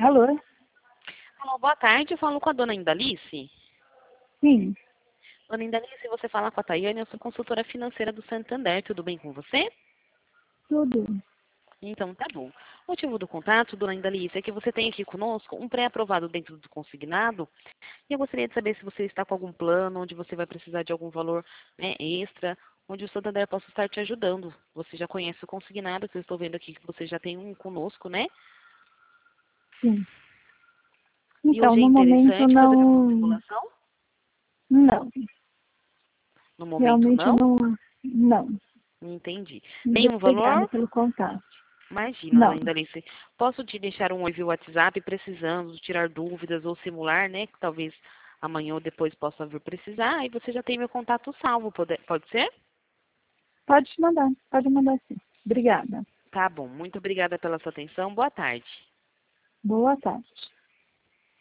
Alô? Alô, boa tarde, eu falo com a dona Indalice. Sim, Dona Indalice, você fala com a Tayane, eu sou consultora financeira do Santander, tudo bem com você? tudo. Então, tá bom. O motivo do contato, dona Indalice, é que você tem aqui conosco um pré-aprovado dentro do consignado, e eu gostaria de saber se você está com algum plano, onde você vai precisar de algum valor, né, extra, onde o Santander possa estar te ajudando. Você já conhece o consignado, que eu estou vendo aqui que você já tem um conosco, né? Sim. E Então, hoje é no momento interessante fazer uma não. simulação? Não. No momento, Realmente não? não. Não. Entendi. Mas Nenhum obrigada valor? pelo contato. Imagina, Não. dona Indalice. Posso te deixar um oi via WhatsApp precisando tirar dúvidas ou simular, né? Que talvez amanhã ou depois possa vir precisar. Aí você já tem meu contato salvo, pode ser? Pode mandar sim. Obrigada. Tá bom. Muito obrigada pela sua atenção. Boa tarde. Boa tarde.